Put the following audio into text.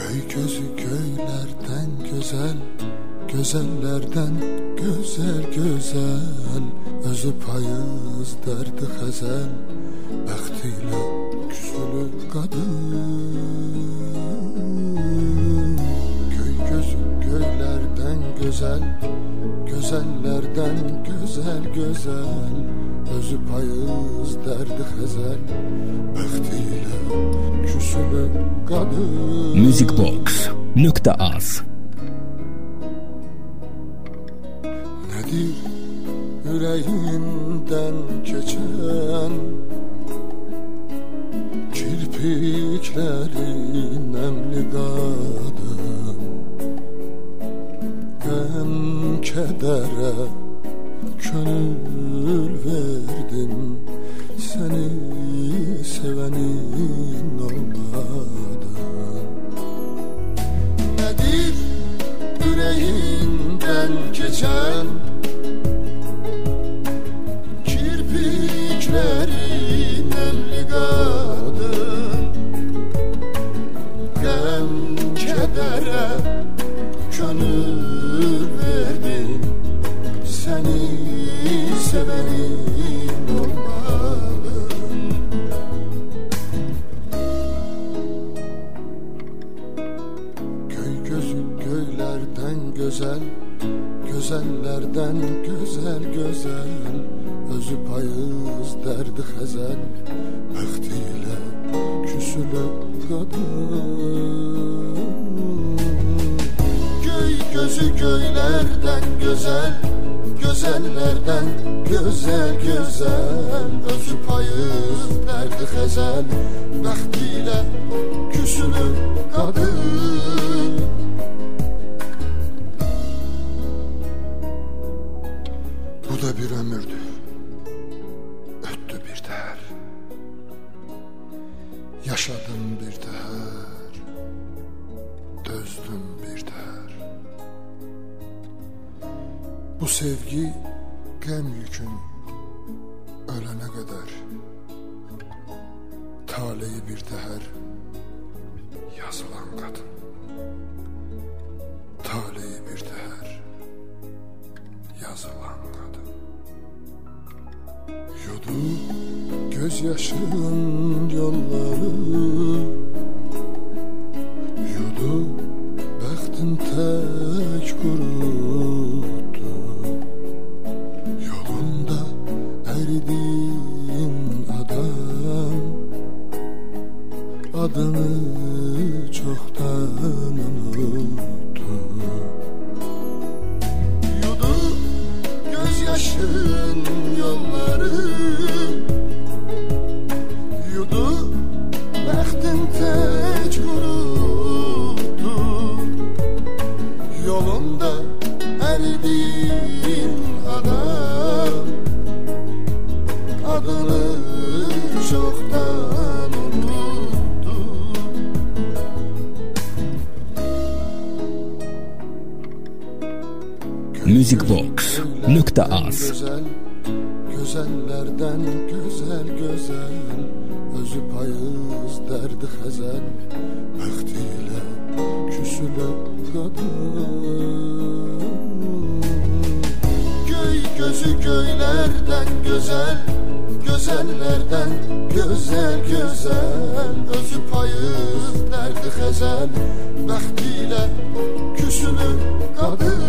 Köy gözü köylerden güzel, güzellerden güzel güzel. Özü payız derdi xəzəl, bəxtiyle küsülü kadın. Köy gözü köylerden güzel, güzellerden güzel güzel. Özü payız derdi xəzəl, bəxtiyle küsülü kadın. Musicbox.az Nedir yüreğinden geçen kirpikleri nemli kadın? Gəm kedere könül verdim, seni sevenin olmadı. Nedir yüreğinden geçen kirpikleri nemli kadın? Gəm kedere könül verdim, seni sevenin olmalı. Köy gözü köylerden güzel, güzellerden güzel güzel. Özü payız derdi xəzəl, bəxtiyle küsülü kadın. Köy gözü köylerden güzel, güzellerden güzel güzel. Özü payız derdi xəzəl, bəxtiyle küsülü kadın. Bu da bir ömürdü, öttü bir dəhər. Yaşadım bir dəhər, dözdüm bir dəhər. Bu sevgi qəm yükün ölene kadar. Taleyi bir dəhər yazılan kadın. Taleyi bir dəhər yazılan kadın. Yudu gözyaşının yolları, yudu bəxtin tək qurutdu. Yolunda əridin adam, adını çoxdan unuttu. Yudu gözyaşın yolları, yudu bəxtin tək qurutdu. Yolunda əridin adam, adını çoxdan unutdu. Musicbox.az Güzellerden güzel güzel. Özü payız derdi xəzəl, bəxtiyle küsülü kadın. Köy gözü köylerden güzel, güzellerden güzel güzel. Özü payız derdi xəzəl, bəxtiyle küsülü kadın.